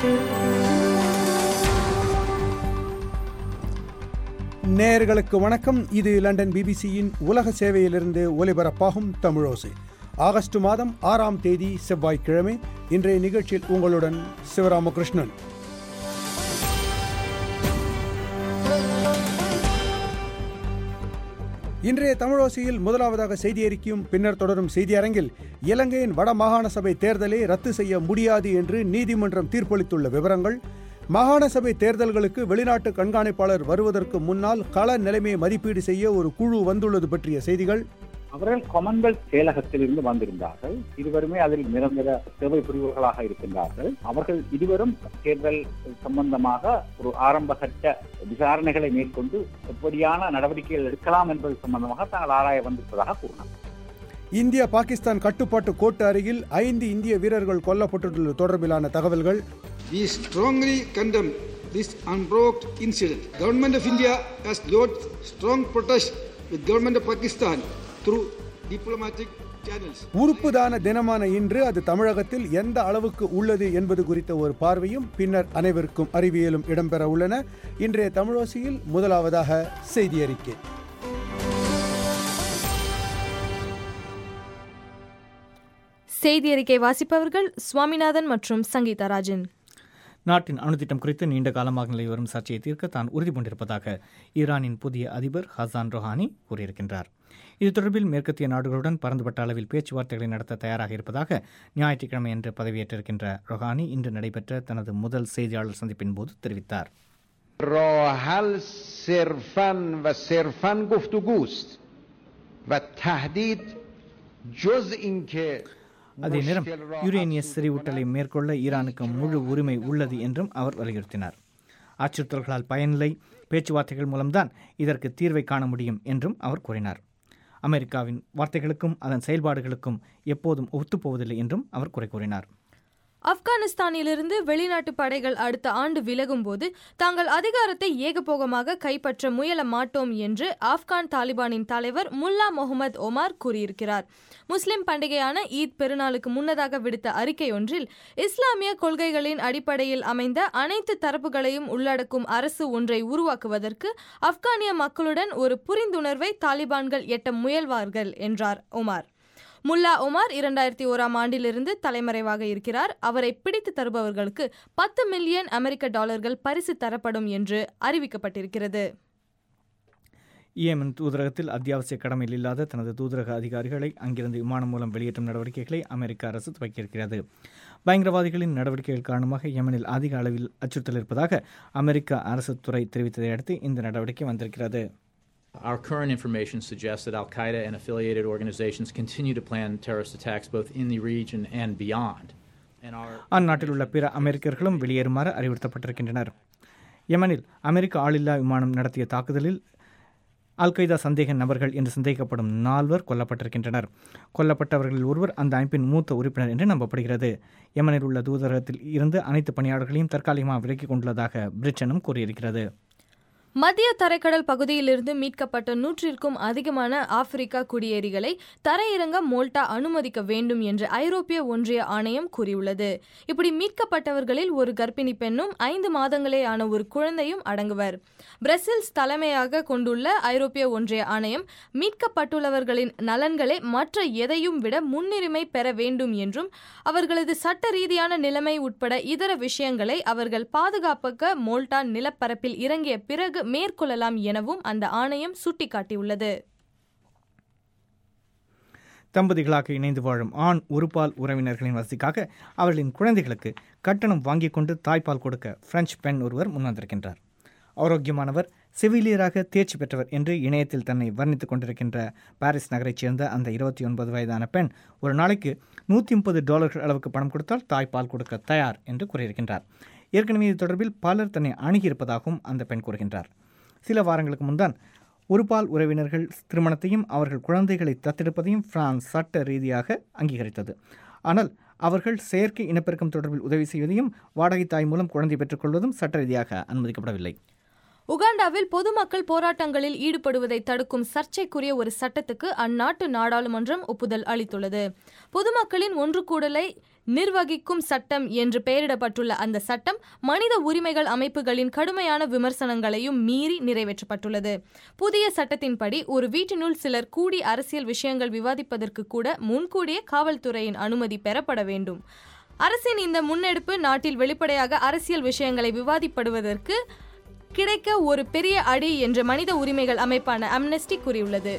நேயர்களுக்கு வணக்கம். இது லண்டன் பிபிசியின் உலக சேவையிலிருந்து ஒலிபரப்பாகும் தமிழோசை. ஆகஸ்ட் மாதம் 6ஆம் தேதி செவ்வாய்க்கிழமை. இன்றைய நிகழ்ச்சியில் உங்களுடன் சிவராமகிருஷ்ணன். இன்றைய தமிழோசையில் முதலாவதாக செய்தி அறிக்கையும் பின்னர் தொடரும் செய்தி அரங்கில் இலங்கையின் வட மாகாண சபை தேர்தலை ரத்து செய்ய முடியாது என்று நீதிமன்றம் தீர்ப்பளித்துள்ள விவரங்கள், மாகாண சபை தேர்தல்களுக்கு வெளிநாட்டு கண்காணிப்பாளர் வருவதற்கு முன்னால் கள நிலைமையை மதிப்பீடு செய்ய ஒரு குழு வந்துள்ளது பற்றிய செய்திகள். அவர்கள் காமன்வெல்த் செயலகத்திலிருந்து வந்திருந்தார்கள். இருவருமே அதில் நிரந்தர சேவை புரிவர்களாக இருக்கின்றார்கள். அவர்கள் இருவரும் தேர்தல் சம்பந்தமாக ஒரு ஆரம்பகட்ட விசாரணைகளை மேற்கொண்டு எப்படியான நடவடிக்கைகள் எடுக்கலாம் என்பது சம்பந்தமாக தாங்கள் ஆராய வந்திருப்பதாக கூறினார். இந்தியா பாகிஸ்தான் கட்டுப்பாட்டு கோட்டு அருகில் 5 இந்திய வீரர்கள் கொல்லப்பட்டுள்ள தொடர்பிலான தகவல்கள். We strongly condemn this unprovoked incident. Government of India has lodged strong protest with Government of Pakistan through diplomatic channels. உறுப்பு தான தினமான இன்று அது தமிழகத்தில் எந்த அளவுக்கு உள்ளது என்பது குறித்த ஒரு பார்வையும் பின்னர் அனைவருக்கும் அறிவியலும் இடம்பெற உள்ளன. இன்றைய தமிழோசையில் முதலாவதாக செய்தி அறிக்கை. செய்தி அறிக்கை வாசிப்பவர்கள் சுவாமிநாதன் மற்றும் சங்கீதா ராஜன். நாட்டின் அணுத்திட்டம் குறித்து நீண்ட காலமாக நிலை வரும் சர்ச்சையை தீர்க்க தான் உறுதி பூண்டிருப்பதாக ஈரானின் புதிய அதிபர் ஹசான் ரொஹானி கூறியிருக்கின்றார். இது தொடர்பில் மேற்கத்திய நாடுகளுடன் பரந்துபட்ட அளவில் பேச்சுவார்த்தைகளை நடத்த தயாராக இருப்பதாக ஞாயிற்றுக்கிழமை என்று பதவியேற்றிருக்கின்ற ரொஹானி இன்று நடைபெற்ற தனது முதல் செய்தியாளர் சந்திப்பின் போது தெரிவித்தார். அதே நேரம் யுரேனிய செறிவூட்டலை மேற்கொள்ள ஈரானுக்கு முழு உரிமை உள்ளது என்றும் அவர் வலியுறுத்தினார். அச்சுறுத்தல்களால் பயனில்லை, பேச்சுவார்த்தைகள் மூலம்தான் இதற்கு தீர்வை காண முடியும் என்றும் அவர் கூறினார். அமெரிக்காவின் வார்த்தைகளுக்கும் அதன் செயல்பாடுகளுக்கும் எப்போதும் ஒத்துப்போவதில்லை என்றும் அவர் குறை கூறினார். ஆப்கானிஸ்தானிலிருந்து வெளிநாட்டு படைகள் அடுத்த ஆண்டு விலகும் போது தாங்கள் அதிகாரத்தை ஏகபோகமாக கைப்பற்ற முயல மாட்டோம் என்று ஆப்கான் தாலிபானின் தலைவர் முல்லா முகமது ஒமார் கூறியிருக்கிறார். முஸ்லிம் பண்டிகையான ஈத் பெருநாளுக்கு முன்னதாக விடுத்த அறிக்கை ஒன்றில் இஸ்லாமிய கொள்கைகளின் அடிப்படையில் அமைந்த அனைத்து தரப்புகளையும் உள்ளடக்கும் அரசு ஒன்றை உருவாக்குவதற்கு ஆப்கானிய மக்களுடன் ஒரு புரிந்துணர்வை தாலிபான்கள் எட்ட முயல்வார்கள் என்றார் ஒமார். முல்லா ஒமார் 2001ஆம் ஆண்டிலிருந்து தலைமறைவாக இருக்கிறார். அவரை பிடித்து தருபவர்களுக்கு $10 மில்லியன் அமெரிக்க பரிசு தரப்படும் என்று அறிவிக்கப்பட்டிருக்கிறது. யேமன் தூதரகத்தில் அத்தியாவசிய கடமையில் இல்லாத தனது தூதரக அதிகாரிகளை அங்கிருந்து விமானம் மூலம் வெளியேற்றும் நடவடிக்கைகளை அமெரிக்க அரசு துவக்கியிருக்கிறது. பயங்கரவாதிகளின் நடவடிக்கைகள் காரணமாக யேமனில் அதிக அளவில் அச்சுறுத்தல் இருப்பதாக அமெரிக்க அரசு துறை தெரிவித்ததை அடுத்து இந்த நடவடிக்கை வந்திருக்கிறது. Our current information suggests that Al-Qaeda and affiliated organizations continue to plan terrorist attacks both in the region and beyond. அந்நாட்டில் உள்ள பிற அமெரிக்கர்களும் வெளியேறுமாறு அறிவுறுத்தப்பட்டிருக்கின்றனர். யெமனில் அமெரிக்க ஆளில்லா விமானம் நடத்திய தாக்குதலில் அல்-qaeda சந்தேக நபர்கள் என்று சந்தேகிக்கப்படும் 4 கொல்லப்பட்டிருக்கின்றனர். கொல்லப்பட்டவர்களில் ஒருவர் அந்த அமைப்பின் மூத்த உறுப்பினர் என்று நம்பப்படுகிறது. யெமனில் உள்ள தூதரகத்தில் இருந்து அனைத்து பணியாளர்களையும் தற்காலிகமாக விலக்கிக் கொண்டுள்ளதாக பிரிட்டனும் கூறியிருக்கிறது. மத்திய தரைக்கடல் பகுதியிலிருந்து மீட்கப்பட்ட 100க்கும் அதிகமான ஆப்பிரிக்கா குடியேறிகளை தரையிறங்க மோல்டா அனுமதிக்க வேண்டும் என்று ஐரோப்பிய ஒன்றிய ஆணையம் கூறியுள்ளது. இப்படி மீட்கப்பட்டவர்களில் ஒரு கர்ப்பிணி பெண்ணும் 5 மாதங்களே ஆன ஒரு குழந்தையும் அடங்குவர். பிரசல்ஸ் தலைமையாக கொண்டுள்ள ஐரோப்பிய ஒன்றிய ஆணையம் மீட்கப்பட்டுள்ளவர்களின் நலன்களை மற்ற எதையும் விட முன்னுரிமை பெற வேண்டும் என்றும் அவர்களது சட்ட ரீதியான நிலைமை உட்பட இதர விஷயங்களை அவர்கள் பாதுகாப்புக்க மோல்டா நிலப்பரப்பில் இறங்கிய பிறகு மேற்கொள்ளலாம் எனவும் அந்த ஆணையம் சுட்டிக்காட்டியுள்ளது. தம்பதிகளாக இணைந்து வாழும் ஆண் ஒருபால் உறவினர்களின் வசதிக்காக அவர்களின் குழந்தைகளுக்கு கட்டணம் வாங்கிக் கொண்டு தாய்ப்பால் கொடுக்க பிரெஞ்சு பெண் ஒருவர் முன்வந்திருக்கின்றார். ஆரோக்கியமானவர், செவிலியராக தேர்ச்சி பெற்றவர் என்று இணையத்தில் தன்னை வர்ணித்துக் கொண்டிருக்கின்ற பாரிஸ் நகரைச் சேர்ந்த அந்த 29 வயதான பெண் ஒரு நாளைக்கு $130 அளவுக்கு பணம் கொடுத்தால் தாய்ப்பால் கொடுக்க தயார் என்று கூறியிருக்கின்றார். ஏற்கனவே இது தொடர்பில் பலர் தன்னை அணுகியிருப்பதாகவும் அந்த பெண் கூறுகின்றார். சில வாரங்களுக்கு முன்தான் ஒருபால் உறவினர்கள் திருமணத்தையும் அவர்கள் குழந்தைகளை தத்தெடுப்பதையும் பிரான்ஸ் சட்ட ரீதியாக அங்கீகரித்தது. ஆனால் அவர்கள் செயற்கை இனப்பெருக்கம் தொடர்பில் உதவி செய்வதையும் வாடகை தாய் மூலம் குழந்தை பெற்றுக்கொள்வதும் சட்ட ரீதியாக அனுமதிக்கப்படவில்லை. உகாண்டாவில் பொதுமக்கள் போராட்டங்களில் ஈடுபடுவதை தடுக்கும் சர்ச்சைக்குரிய ஒரு சட்டத்துக்கு அந்நாட்டு நாடாளுமன்றம் ஒப்புதல் அளித்துள்ளது. பொதுமக்களின் ஒன்று கூடலை நிர்வகிக்கும் சட்டம் என்று பெயரிடப்பட்டுள்ள அந்த சட்டம் மனித உரிமைகள் அமைப்புகளின் கடுமையான விமர்சனங்களையும் மீறி நிறைவேற்றப்பட்டுள்ளது. புதிய சட்டத்தின்படி ஒரு வீட்டினுள் சிலர் கூடி அரசியல் விஷயங்கள் விவாதிப்பதற்கு கூட முன்கூடிய காவல்துறையின் அனுமதி பெறப்பட வேண்டும். அரசின் இந்த முன்னெடுப்பு நாட்டில் வெளிப்படையாக அரசியல் விஷயங்களை விவாதிப்படுவதற்கு கிடைக்க ஒரு பெரிய அடி என்று மனித உரிமைகள் அமைப்பான அம்னஸ்டி கூறியுள்ளது.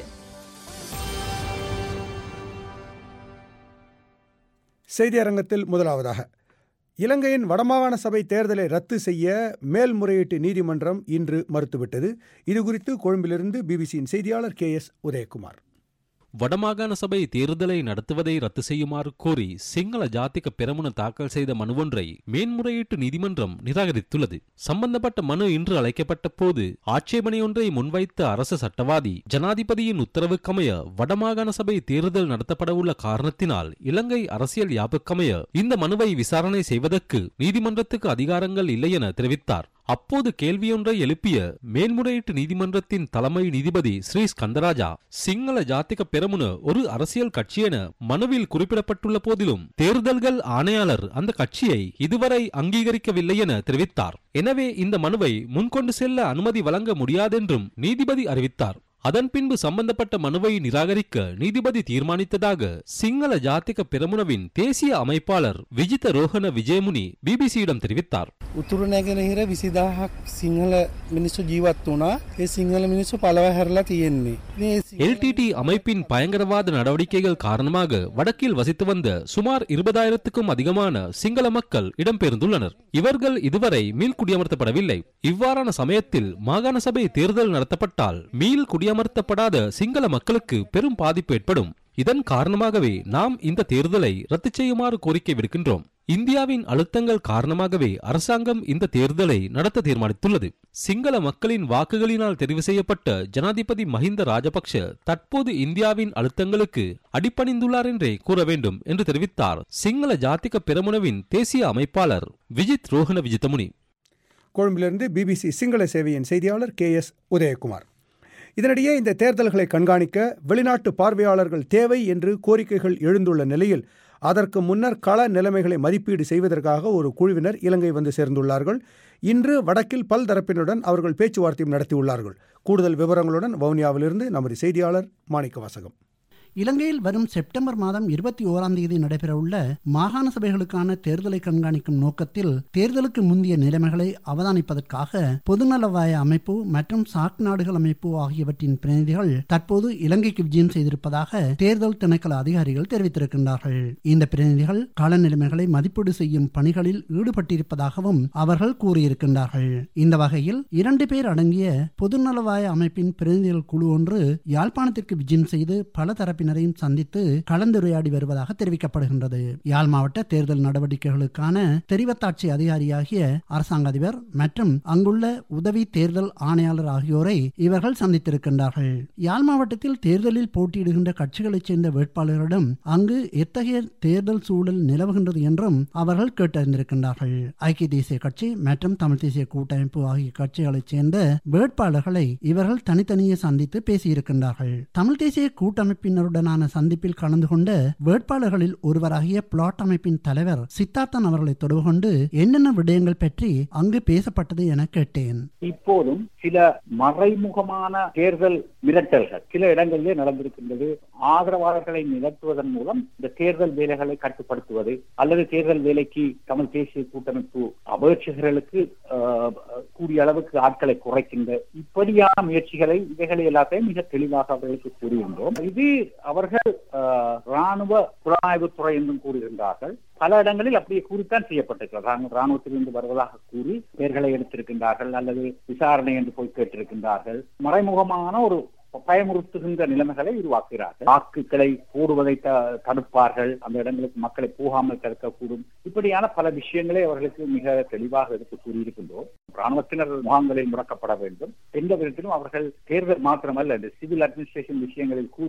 செய்தி அரங்கத்தில் முதலாவதாக, இலங்கையின் வடமாகாண சபை தேர்தலை ரத்து செய்ய மேல்முறையீட்டு நீதிமன்றம் இன்று மறுத்துவிட்டது. இதுகுறித்து கொழும்பிலிருந்து பிபிசியின் செய்தியாளர் KS உதயகுமார். வடமாகாண சபை தேர்தலை நடத்துவதை ரத்து செய்யுமாறு கோரி சிங்கள ஜாதிக பெரமுன தாக்கல் செய்த மனுவொன்றை மேன்முறையீட்டு நீதிமன்றம் நிராகரித்துள்ளது. சம்பந்தப்பட்ட மனு இன்று அழைக்கப்பட்ட போது ஆட்சேபனையொன்றை முன்வைத்த அரச சட்டவாதி, ஜனாதிபதியின் உத்தரவுக்கமைய வடமாகாண சபை தேர்தல் நடத்தப்படவுள்ள காரணத்தினால் இலங்கை அரசியல் யாப்புக்கமைய இந்த மனுவை விசாரணை செய்வதற்கு நீதிமன்றத்துக்கு அதிகாரங்கள் இல்லை என தெரிவித்தார். அப்போது கேள்வியொன்றை எழுப்பிய மேன்முறையீட்டு நீதிமன்றத்தின் தலைமை நீதிபதி ஸ்ரீ ஸ்கந்தராஜா, சிங்கள ஜாதிக பெரமுன ஒரு அரசியல் கட்சி என மனுவில் குறிப்பிடப்பட்டுள்ள போதிலும் தேர்தல்கள் ஆணையாளர் அந்த கட்சியை இதுவரை அங்கீகரிக்கவில்லை என தெரிவித்தார். எனவே இந்த மனுவை முன்கொண்டு செல்ல அனுமதி வழங்க முடியாதென்றும் நீதிபதி அறிவித்தார். அதன் பின்பு சம்பந்தப்பட்ட மனுவை நிராகரிக்க நீதிபதி தீர்மானித்ததாக சிங்கள ஜாதிக பெரமுனவின் தேசிய அமைப்பாளர் விஜித ரோஹன விஜயமுனி பிபிசியிடம் தெரிவித்தார். උතුරු නැගෙනහිර 20000ක් සිංහල මිනිස්සු ජීවත් වුණා. ඒ සිංහල මිනිස්සු පළව හැරලා තියෙන්නේ. LTT அமைப்பின் பயங்கரவாத நடவடிக்கைகள் காரணமாக வடக்கில் வசித்து வந்த சுமார் 20,000க்கும் அதிகமான சிங்கள மக்கள் இடம்பெயர்ந்துள்ளனர். இவர்கள் இதுவரை மீள் குடியமர்த்தப்படவில்லை. இவ்வாறான சமயத்தில் மாகாண சபை தேர்தல் நடத்தப்பட்டால் மீள் குடியமர்த்தப்படாத சிங்கள மக்களுக்கு பெரும் பாதிப்பு ஏற்படும். இதன் காரணமாகவே நாம் இந்த தேர்தலை ரத்து செய்யுமாறு கோரிக்கை விடுக்கின்றோம். இந்தியாவின் அழுத்தங்கள் காரணமாகவே அரசாங்கம் இந்த தேர்தலை நடத்த தீர்மானித்துள்ளது. சிங்கள மக்களின் வாக்குகளினால் தெரிவு செய்யப்பட்ட ஜனாதிபதி மஹிந்த ராஜபக்ஷ தற்போது இந்தியாவின் அழுத்தங்களுக்கு அடிபணிந்துள்ளார் என்றே கூற வேண்டும் என்று தெரிவித்தார் சிங்கள ஜாதிக பெரமுனவின் தேசிய அமைப்பாளர் விஜித் ரோஹன விஜிதமுனி. கொழும்பிலிருந்து பிபிசி சிங்கள சேவையின் செய்தியாளர் KS உதயகுமார். இதனிடையே இந்த தேர்தல்களை கண்காணிக்க வெளிநாட்டு பார்வையாளர்கள் தேவை என்று கோரிக்கைகள் எழுந்துள்ள நிலையில் அதற்கு முன்னர் கள நிலைமைகளை மதிப்பீடு செய்வதற்காக ஒரு குழுவினர் இலங்கை வந்து சேர்ந்துள்ளார்கள். இன்று வடக்கில் பல்தரப்பினருடன் அவர்கள் பேச்சுவார்த்தையும் நடத்தியுள்ளார்கள். கூடுதல் விவரங்களுடன் வவுனியாவிலிருந்து நமது செய்தியாளர் மாணிக்க வாசகம். இலங்கையில் வரும் செப்டம்பர் மாதம் 21ஆம் தேதி நடைபெறவுள்ள மாகாண சபைகளுக்கான தேர்தலை கண்காணிக்கும் நோக்கத்தில் தேர்தலுக்கு முந்தைய நிலைமைகளை அவதானிப்பதற்காக பொதுநலவாய அமைப்பு மற்றும் சாக் நாடுகள் அமைப்பு ஆகியவற்றின் பிரதிநிதிகள் தற்போது இலங்கைக்கு விஜயம் செய்திருப்பதாக தேர்தல் திணைக்கள அதிகாரிகள் தெரிவித்திருக்கின்றார்கள். இந்த பிரதிநிதிகள் கள நிலைமைகளை மதிப்பீடு செய்யும் பணிகளில் ஈடுபட்டிருப்பதாகவும் அவர்கள் கூறியிருக்கின்றார்கள். இந்த வகையில் 2 பேர் அடங்கிய பொதுநலவாய அமைப்பின் பிரதிநிதிகள் குழு ஒன்று யாழ்ப்பாணத்திற்கு விஜயம் செய்து பல தரப்பினரையும் சந்தித்து கலந்துரையாடி வருவதாக தெரிவிக்கப்படுகின்றது. யாழ் மாவட்ட தேர்தல் நடவடிக்கைகளுக்கான தெரிவத்தாட்சி அதிகாரியாகிய அரசாங்க அதிபர் மற்றும் அங்குள்ள உதவி தேர்தல் ஆணையாளர் ஆகியோரை இவர்கள் சந்தித்திருக்கின்றார்கள். யாழ் மாவட்டத்தில் தேர்தலில் போட்டியிடுகின்ற கட்சிகளைச் சேர்ந்த வேட்பாளர்களிடம் அங்கு எத்தகைய தேர்தல் சூழல் நிலவுகின்றது என்றும் அவர்கள் கேட்டறிந்திருக்கின்றார்கள். ஐக்கிய தேசிய கட்சி மற்றும் தமிழ் தேசிய கூட்டமைப்பு ஆகிய கட்சிகளைச் சேர்ந்த வேட்பாளர்களை இவர்கள் தனித்தனியே சந்தித்து பேசியிருக்கின்றார்கள். தமிழ் தேசிய கூட்டமைப்பினருடனான சந்திப்பில் கலந்து கொண்ட வேட்பாளர்களில் ஒருவராகிய பிளாட் அமைப்பின் தலைவர் சித்தார்த்தன் அவர்களை தொடர்பு கொண்டு என்னென்ன விடயங்கள் பற்றி அங்கு பேசப்பட்டது என கேட்டேன். இப்போதும் சில மறைமுகமான தேர்தல் மிரட்டல்கள் சில இடங்களிலே நடந்திருக்கின்றது. ஆதரவாளர்களை மிரட்டுவதன் மூலம் இந்த தேர்தல் வேலைகளை கட்டுப்படுத்துவது அல்லது தேர்தல் வேலைக்கு தமிழ் தேசிய கூட்டமைப்பு அபேட்சகர்களுக்கு கூடிய அளவுக்கு ஆட்களை குறைக்கின்ற இப்படியான முயற்சிகளை இவைகளை எல்லாத்தையும் மிக தெளிவாக அவர்களுக்கு கூறுகின்றோம். இது அவர்கள் ராணுவ புலனாய்வுத்துறை என்றும் கூறுகின்றார்கள். பல இடங்களில் அப்படியே கூறித்தான் செய்யப்பட்டிருக்கிறார்கள். ராணுவத்திலிருந்து வருவதாக கூறி பெயர்களை எடுத்திருக்கின்றார்கள் அல்லது விசாரணை என்று போய் கேட்டிருக்கின்றார்கள். மறைமுகமான ஒரு பயமுறுத்துகின்ற நிலைமைகளை உருவாக்குகிறார்கள். வாக்குகளை போடுவதை தடுப்பார்கள், அந்த இடங்களுக்கு மக்களை போகாமல் தடுக்கக்கூடும். இப்படியான பல விஷயங்களை அவர்களுக்கு மிக தெளிவாக எடுத்து கூறியிருக்கின்றோம். ராணுவத்தினர் முகாம்களில் முடக்கப்பட வேண்டும். எந்த விதத்திலும் அவர்கள் தேர்தல் மாத்திரமல்ல, இந்த சிவில் அட்மினிஸ்ட்ரேஷன் விஷயங்களில் கூட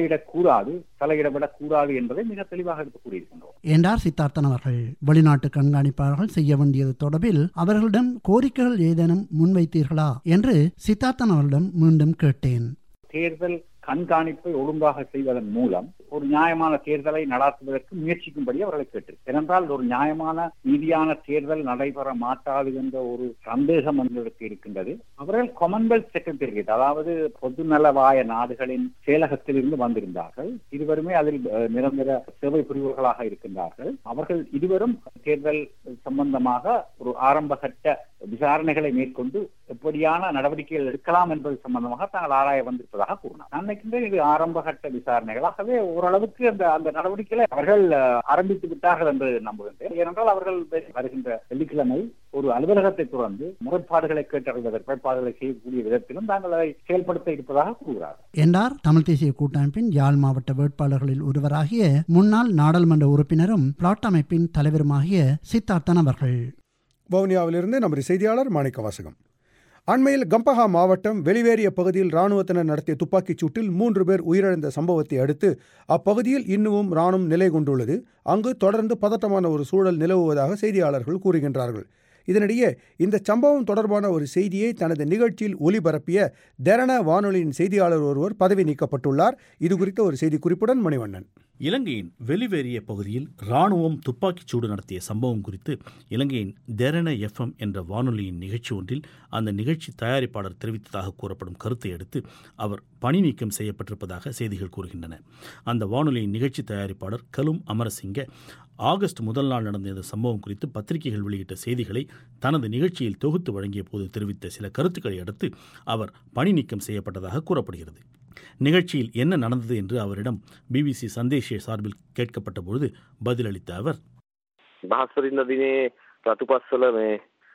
தலையிடவிடக்கூடாது என்பதை மிக தெளிவாக எடுத்து கூறியிருக்கின்றோம் என்றார் சித்தார்த்தன் அவர்கள். வெளிநாட்டு கண்காணிப்பாளர்கள் செய்ய வேண்டியது தொடர்பில் அவர்களிடம் கோரிக்கைகள் ஏதேனும் முன்வைத்தீர்களா என்று சித்தார்த்தன் அவர்களிடம் மீண்டும் கேட்டேன். தேர்தல் கண்காணிப்பை ஒழுங்காக செய்வதன் மூலம் ஒரு நியாயமான தேர்தலை நடாத்துவதற்கு முயற்சிக்கும்படி அவர்களை கேட்டு, ஏனென்றால் ஒரு நியாயமான நீதியான தேர்தல் நடைபெற மாட்டாது என்ற ஒரு சந்தேகம் எங்களுக்கு இருக்கின்றது. அவர்கள் காமன்வெல்த் செக்ரட்டரியேட், அதாவது பொதுநலவாய நாடுகளின் செயலகத்தில் இருந்து வந்திருந்தார்கள். இருவருமே அதில் நிரந்தர சேவை புரிவுகளாக இருக்கின்றார்கள். அவர்கள் இருவரும் தேர்தல் சம்பந்தமாக ஒரு ஆரம்பகட்ட விசாரணைகளை மேற்கொண்டு எப்படியான நடவடிக்கைகள் எடுக்கலாம் என்பது சம்பந்தமாக தாங்கள் ஆராய வந்திருப்பதாக கூறினார். நான் நினைக்கின்றேன் இது ஆரம்பகட்ட விசாரணைகளாகவே ஓரளவுக்கு அந்த நடவடிக்கைகளை அவர்கள் ஆரம்பித்து விட்டார்கள் என்று நம்புகின்றேன். ஏனென்றால் அவர்கள் வருகின்ற வெள்ளிக்கிழமை ஒரு அலுவலகத்தை துறந்து முறைப்பாடுகளை கேட்டறிவதற்கு முறைப்பாடுகளை செய்யக்கூடிய விதத்திலும் தாங்கள் அதை செயல்படுத்த இருப்பதாக கூறுகிறார் என்றார் தமிழ் தேசிய கூட்டமைப்பின் யாழ் மாவட்ட வேட்பாளர்களில் ஒருவராகிய முன்னாள் நாடாளுமன்ற உறுப்பினரும் பிளாட் அமைப்பின் தலைவருமாகிய சித்தார்த்தன் அவர்கள். வவுனியாவிலிருந்து நமது செய்தியாளர் மாணிக்க வாசகம். அண்மையில் கம்பஹா மாவட்டம் வெளிவேறிய பகுதியில் இராணுவத்தினர் நடத்திய துப்பாக்கிச் சூட்டில் 3 பேர் உயிரிழந்த சம்பவத்தை அடுத்து அப்பகுதியில் இன்னமும் இராணுவம் நிலை கொண்டுள்ளது. அங்கு தொடர்ந்து பதட்டமான ஒரு சூழல் நிலவுவதாக செய்தியாளர்கள் கூறுகின்றார்கள். இதனிடையே இந்த சம்பவம் தொடர்பான ஒரு செய்தியை தனது நிகழ்ச்சியில் ஒலிபரப்பிய தெரண வானொலியின் செய்தியாளர் ஒருவர் பதவி நீக்கப்பட்டுள்ளார். இதுகுறித்த ஒரு செய்தி குறிப்புடன் மணிவண்ணன். இலங்கையின் வெளிவேறிய பகுதியில் இராணுவம் துப்பாக்கிச்சூடு நடத்திய சம்பவம் குறித்து இலங்கையின் தெரண FM என்ற வானொலியின் நிகழ்ச்சி ஒன்றில் அந்த நிகழ்ச்சி தயாரிப்பாளர் தெரிவித்ததாக கூறப்படும் கருத்தை அடுத்து அவர் பணி நீக்கம் செய்யப்பட்டிருப்பதாக செய்திகள் கூறுகின்றன. அந்த வானொலியின் நிகழ்ச்சி தயாரிப்பாளர் கலும் அமரசிங்க ஆகஸ்ட் 1 நாள் நடந்த இந்த சம்பவம் குறித்து பத்திரிகைகள் வெளியிட்ட செய்திகளை தனது நிகழ்ச்சியில் தொகுத்து வழங்கிய போது தெரிவித்த சில கருத்துக்களை அடுத்து அவர் பணி நீக்கம் செய்யப்பட்டதாக கூறப்படுகிறது. நிகழ்ச்சியில் என்ன நடந்தது என்று அவரிடம் BBC சந்தேஷே சார்பில் கேட்கப்பட்ட பொழுது பதிலளித்த அவர், බහස්වරින්ද දිනේ රතුපස්වල මේ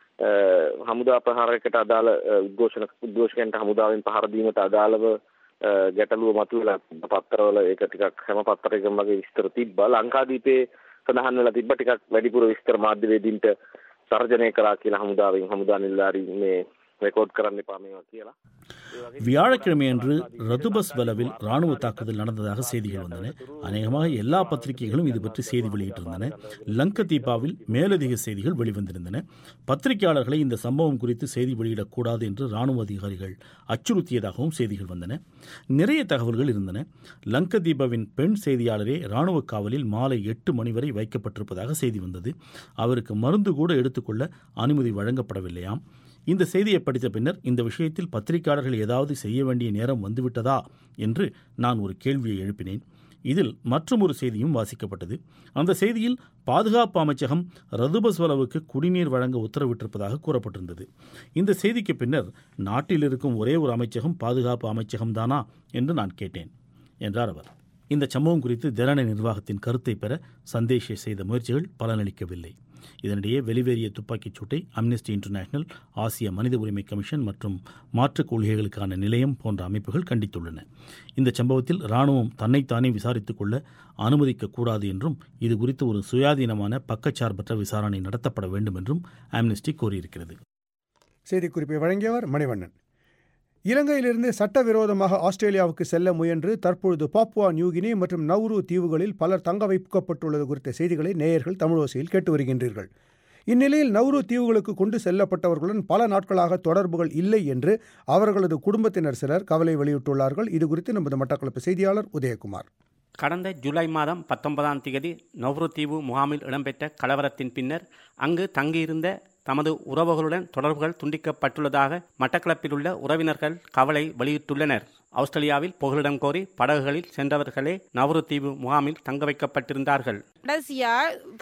හමුදා ප්‍රහාරයකට අදාළ උද්ඝෝෂකයන්ට හමුදාවෙන් පහර දීමට අදාළව ගැටලුව මතුවලා පත්තරවල ඒක ටිකක් හැම පත්තරයකම වගේ විස්තර තිබ්බා. ලංකාදීපේ සඳහන් වෙලා තිබ්බ ටිකක් වැඩිපුර විස්තර මාධ්‍යවේදීන්ට තර්ජනය කරා කියලා හමුදා නිලධාරීන් මේ ரெக்கார்ட் කරන්න එපා මේවා කියලා. வியாழக்கிழமையன்று ரதுபஸ்வலவில் இராணுவ தாக்குதல் நடந்ததாக செய்திகள் வந்தன. அநேகமாக எல்லா பத்திரிகைகளும் இது பற்றி செய்தி வெளியிட்டிருந்தன. லங்கதீபாவில் மேலதிக செய்திகள் வெளிவந்திருந்தன. பத்திரிகையாளர்களை இந்த சம்பவம் குறித்து செய்தி வெளியிடக்கூடாது என்று இராணுவ அதிகாரிகள் அச்சுறுத்தியதாகவும் செய்திகள் வந்தன. நிறைய தகவல்கள் இருந்தன. லங்கதீபாவின் பெண் செய்தியாளரே இராணுவ காவலில் மாலை 8 மணி வரை வைக்கப்பட்டிருப்பதாக செய்தி வந்தது. அவருக்கு மருந்து கூட எடுத்துக்கொள்ள அனுமதி வழங்கப்படவில்லையாம். இந்த செய்தியை படித்த பின்னர் இந்த விஷயத்தில் பத்திரிகையாளர்கள் ஏதாவது செய்ய வேண்டிய நேரம் வந்துவிட்டதா என்று நான் ஒரு கேள்வியை எழுப்பினேன். இதில் மற்றொரு செய்தியும் வாசிக்கப்பட்டது. அந்த செய்தியில் பாதுகாப்பு அமைச்சகம் ரதுபஸ்வலவுக்கு குடிநீர் வழங்க உத்தரவிட்டிருப்பதாக கூறப்பட்டிருந்தது. இந்த செய்திக்கு பின்னர் நாட்டில் இருக்கும் ஒரே ஒரு அமைச்சகம் பாதுகாப்பு அமைச்சகம்தானா என்று நான் கேட்டேன் என்றார் அவர். இந்த சம்பவம் குறித்து தெரண நிர்வாகத்தின் கருத்தை பெற சந்தேஷே செய்த முயற்சிகள் பலனளிக்கவில்லை. இதனிடையே வெளிவேறிய துப்பாக்கிச் சூட்டை அம்னஸ்டி இன்டர்நேஷனல், ஆசிய மனித உரிமை கமிஷன் மற்றும் மாற்றுக் கொள்கைகளுக்கான நிலையம் போன்ற அமைப்புகள் கண்டித்துள்ளன. இந்த சம்பவத்தில் இராணுவம் தன்னைத்தானே விசாரித்துக் கொள்ள அனுமதிக்கக்கூடாது என்றும் இது குறித்து ஒரு சுயாதீனமான பக்கச்சார்பற்ற விசாரணை நடத்தப்பட வேண்டும் என்றும் அம்னஸ்டி கோரியிருக்கிறது. செய்திக்குறிப்பை வழங்கியவர் மணிவண்ணன். இலங்கையிலிருந்து சட்டவிரோதமாக ஆஸ்திரேலியாவுக்கு செல்ல முயன்று தற்பொழுது பாப்புவா நியூகினி மற்றும் நவ்ரு தீவுகளில் பலர் தங்க வைக்கப்பட்டுள்ளது குறித்த செய்திகளை நேயர்கள் தமிழோசையில் கேட்டு வருகின்றீர்கள். இந்நிலையில் நவ்ரு தீவுகளுக்கு கொண்டு செல்லப்பட்டவர்களுடன் பல நாட்களாக தொடர்புகள் இல்லை என்று அவர்களது குடும்பத்தினர் சிலர் கவலை வெளியிட்டுள்ளார்கள். இதுகுறித்து நமது மட்டக்களப்பு செய்தியாளர் உதயகுமார். கடந்த ஜூலை மாதம் 19ஆம் தேதி நவ்ரு தீவு முகாமில் இடம்பெற்ற கலவரத்தின் பின்னர் அங்கு தங்கியிருந்த தமது உறவுகளுடன் தொடர்புகள் துண்டிக்கப்பட்டுள்ளதாக மட்டக்களப்பில் உள்ள உறவினர்கள் கவலை வெளியிட்டுள்ளனர். ஆஸ்திரேலியாவில் புகலிடம் கோரி படகுகளில் சென்றவர்களே நவ்ரு தீவு முகாமில் தங்க வைக்கப்பட்டிருந்தார்கள். கடைசியா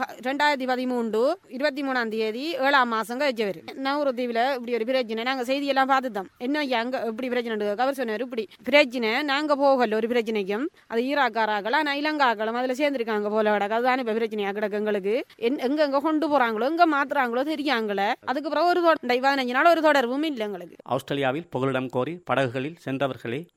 2013 23ஆம் தேதி 7ஆம் மாசம் கழிச்சவர் நவ்ரு தீவுல இப்படி ஒரு பிரச்சனை நாங்க செய்தியெல்லாம் பார்த்துட்டோம். என்ன அங்க இப்படி பிரச்சனை அவர் சொன்னார், இப்படி பிரச்சனை நாங்க போகல ஒரு பிரச்சனைக்கும், அது ஈராக்காராக்கள் ஆனா இலங்காக்களும் அதுல சேர்ந்திருக்காங்க போல கிடக்கு. அதுதான் இப்ப பிரச்சனையா கிடக்கு எங்களுக்கு. எங்க கொண்டு போறாங்களோ எங்க மாத்துறாங்களோ தெரியாங்கள. அதுக்கு பிறகு ஒரு 15 நாள் ஒரு தொடர்பும் இல்லை எங்களுக்கு. ஆஸ்திரேலியாவில் புகலிடம் கோரி படகுகளில் சென்றவர்களே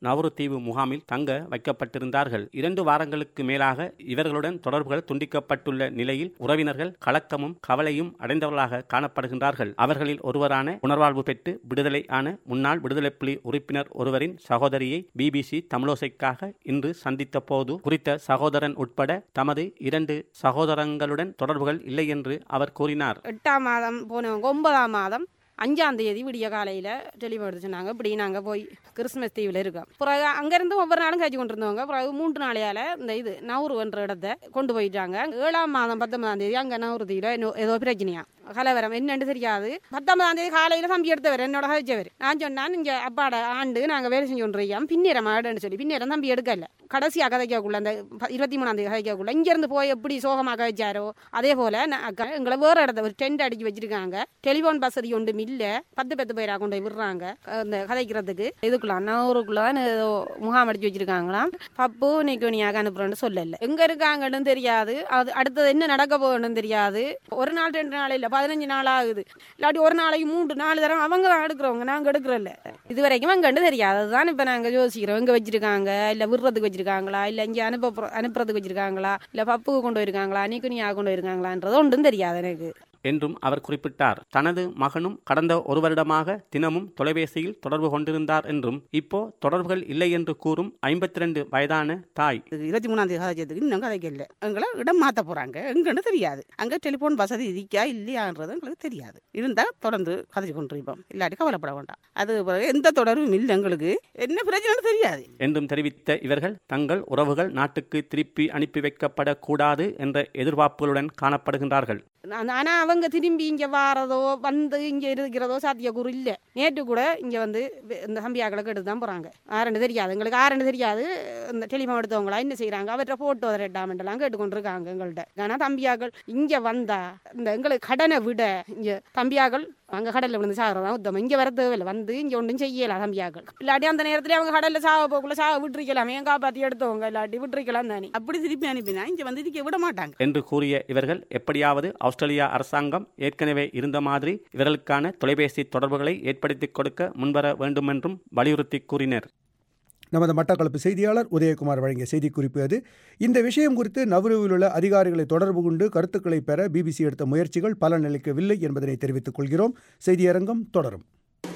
நவருத்தீவு முகாமில் தங்க வைக்கப்பட்டிருந்தார்கள். 2 வாரங்களுக்கு மேலாக இவர்களுடன் தொடர்புகள் துண்டிக்கப்பட்டுள்ள நிலையில் உறவினர்கள் கலக்கமும் கவலையும் அடைந்தவர்களாக காணப்படுகின்றார்கள். அவர்களில் ஒருவரான உணர்வாழ்வு பெற்று விடுதலை ஆன முன்னாள் விடுதலை புலி உறுப்பினர் ஒருவரின் சகோதரியை பிபிசி தமிழோசைக்காக இன்று சந்தித்த போது குறித்த சகோதரன் உட்பட தமது 2 சகோதரங்களுடன் தொடர்புகள் இல்லை என்று அவர் கூறினார். 8ஆம் மாதம் போனவங்க 9ஆம் மாதம் 5ஆம் தேதி விடிய காலையில் டெலிஃபோன் எடுத்து சொன்னாங்க, இப்படி நாங்கள் போய் கிறிஸ்மஸ் தீவில் இருக்கோம். பிறகு அங்கேருந்து ஒவ்வொரு நாளும் கழிச்சு கொண்டு இருந்தவங்க. பிறகு 3 நாளையால் இந்த நவூர் என்ற இடத்த கொண்டு போயிட்டாங்க. 7ஆம் மாதம் 19ஆம் தேதி அங்கே நவூர் தீவில் ஏதோ பிரச்சனையா கலவரம் என்னென்று தெரியாது. 19ஆம் தேதி காலையில் தம்பி எடுத்தவர் என்னோட கழிச்சவர். நான் சொன்னான், இங்கே அப்பாட ஆண்டு நாங்கள் வேலை செஞ்சு கொண்டிருக்கோம், பின்னேரம் ஆடுன்னு சொல்லி. பின்னேரம் தம்பி எடுக்கல. கடைசியாக கதைக்கக்குள்ள அந்த 23ஆம் தேதி கதைக்கக்குள்ள இங்கேருந்து போய் எப்படி சோகமாக கழிச்சாரோ அதே போல் எங்களை வேறு இடத்த ஒரு டென்ட் அடிச்சு வச்சிருக்காங்க. டெலிஃபோன் வசதி ஒன்றும் இல்லை. 10 பேராக கொண்டு போய் விடுறாங்க இந்த கதைக்கிறதுக்கு. இதுக்குள்ள நவூருக்குள்ளான் ஏதோ முகாம் அடிச்சு வச்சிருக்காங்களாம். பப்பு நிக்கோனியாக அனுப்புறேன்னு சொல்லல. எங்க இருக்காங்கன்னு தெரியாது. அது அடுத்தது என்ன நடக்க போகணும்னு தெரியாது. 1 நாள் 2 நாள் இல்லை, 15 நாள் ஆகுது. இல்லாட்டி ஒரு நாளைக்கு 3-4 தரம் அவங்க தான் எடுக்கிறவங்க, நாங்கள் எடுக்கிறோம்ல. இது வரைக்கும் அங்கன்னு தெரியாது. அதுதான் இப்போ நாங்கள் யோசிக்கிறோம். எங்கே வச்சிருக்காங்க, இல்லை விடுறதுக்கு வச்சிருக்காங்களா, இல்லை இங்கே அனுப்புறதுக்கு வச்சிருக்காங்களா, இல்லை பப்புக்கு கொண்டு போயிருக்காங்களா, நிக்கோனியாக கொண்டு போயிருக்காங்களான்றது ஒன்றும் தெரியாது எனக்கு என்றும் அவர் குறிப்பிட்டார். தனது மகனும் கடந்த 1 வருடமாக தினமும் தொலைபேசியில் தொடர்பு கொண்டிருந்தார் என்றும் இப்போ தொடர்புகள் இல்லை என்று கூறும் 52 வயதான தாய். 23ஆம் தேதி கதைச்சதுக்கு இன்னும் கதைக்கல. எங்களை இடம் மாற்ற போறாங்க, எங்கன்னு தெரியாது. அங்கே டெலிஃபோன் வசதி இருக்கா இல்லையான்றது எங்களுக்கு தெரியாது. இருந்தால் தொடர்ந்து கதைச்சு கொண்டிருப்போம், இல்லாட்டி கவலைப்பட வேண்டாம். அது எந்த தொடர்பும் இல்லை, எங்களுக்கு என்ன பிரச்சனை தெரியாது என்றும் தெரிவித்த இவர்கள் தங்கள் உறவுகள் நாட்டுக்கு திருப்பி அனுப்பி வைக்கப்படக்கூடாது என்ற எதிர்பார்ப்புகளுடன் காணப்படுகின்றார்கள். ஆனால் அவங்க திரும்பி இங்கே வாரதோ வந்து இங்கே இருக்கிறதோ சாத்தியக்கூறு இல்லை. நேற்று கூட இங்கே வந்து இந்த தம்பியாக்களுக்கு எடுத்து தான் போகிறாங்க. ஆரண்டு தெரியாது எங்களுக்கு, ஆரண்டு தெரியாது. இந்த டெலிஃபோன் எடுத்தவங்களா என்ன செய்கிறாங்க, அவற்றை ஃபோட்டோ ரெட்டாமெண்டெல்லாம் கேட்டுக்கொண்டிருக்காங்க எங்கள்கிட்ட. ஆனால் தம்பியாக்கள் இங்கே வந்தா இந்த எங்களுக்கு கடனை விட இங்கே தம்பியாக்கள் அங்கே கடலில் விழுந்து சாகிறதான் உத்தமம். இங்கே வர தேவையில்லை, வந்து இங்கே ஒன்றும் செய்யலாம் தம்பியாக்கள். இல்லாட்டி அந்த நேரத்தில் அவங்க கடலில் சாக போக்குள்ள சாக விட்டுருக்கலாமே, காப்பாற்றி எடுத்தவங்க இல்லாட்டி விட்டுருக்கலாம் தானே. அப்படி திருப்பி அனுப்பினா இங்கே வந்து இதுக்கு விட மாட்டாங்க என்று கூறிய இவர்கள் எப்படியாவது ஆஸ்திரேலியா அரசாங்கம் ஏற்கனவே இருந்த மாதிரி இவர்களுக்கான தொலைபேசி தொடர்புகளை ஏற்படுத்திக் கொடுக்க முன்வர வேண்டும் என்றும் வலியுறுத்தி கூறினர். நமது மட்டக்களப்பு செய்தியாளர் உதயகுமார் வழங்கிய செய்திக்குறிப்பு அது. இந்த விஷயம் குறித்து நவருவில் உள்ள அதிகாரிகளை தொடர்பு கொண்டு கருத்துக்களை பெற பிபிசி எடுத்த முயற்சிகள் பலனளிக்கவில்லை என்பதனை தெரிவித்துக் கொள்கிறோம். செய்தியரங்கம் தொடரும்.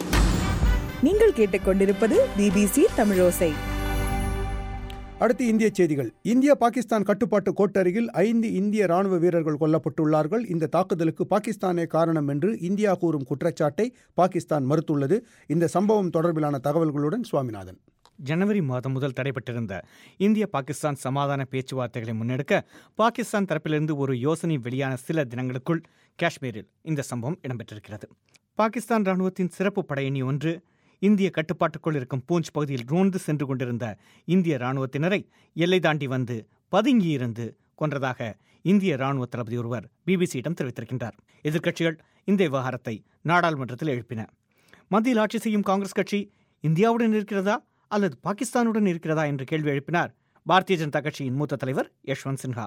நீங்கள் கேட்டுக்கொண்டிருப்பது பிபிசி தமிழோசை. அடுத்து இந்திய செய்திகள். இந்தியா பாகிஸ்தான் கட்டுப்பாட்டு கோட்டருகில் 5 இந்திய ராணுவ வீரர்கள் கொல்லப்பட்டுள்ளார்கள். இந்த தாக்குதலுக்கு பாகிஸ்தானே காரணம் என்று இந்தியா கூறும் குற்றச்சாட்டை பாகிஸ்தான் மறுத்துள்ளது. இந்த சம்பவம் தொடர்பிலான தகவல்களுடன் சுவாமிநாதன். ஜனவரி மாதம் முதல் தடைபட்டிருந்த இந்திய பாகிஸ்தான் சமாதான பேச்சுவார்த்தைகளை முன்னெடுக்க பாகிஸ்தான் தரப்பிலிருந்து ஒரு யோசனை வெளியான சில தினங்களுக்குள் காஷ்மீரில் இந்த சம்பவம் இடம்பெற்றிருக்கிறது. பாகிஸ்தான் ராணுவத்தின் சிறப்பு படையணி ஒன்று இந்திய கட்டுப்பாட்டுக்குள் இருக்கும் பூஞ்ச் பகுதியில் ரோந்து சென்று கொண்டிருந்த இந்திய ராணுவத்தினரை எல்லை தாண்டி வந்து பதுங்கியிருந்து கொன்றதாக இந்திய ராணுவ தளபதி ஒருவர் பிபிசியிடம் தெரிவித்திருக்கின்றார். எதிர்க்கட்சிகள் இந்த விவகாரத்தை நாடாளுமன்றத்தில் எழுப்பின. மத்தியில் ஆட்சி செய்யும் காங்கிரஸ் கட்சி இந்தியாவுடன் இருக்கிறதா அல்லது பாகிஸ்தானுடன் இருக்கிறதா என்று கேள்வி எழுப்பினார் பாரதிய ஜனதா கட்சியின் மூத்த தலைவர் யஷ்வந்த் சின்ஹா.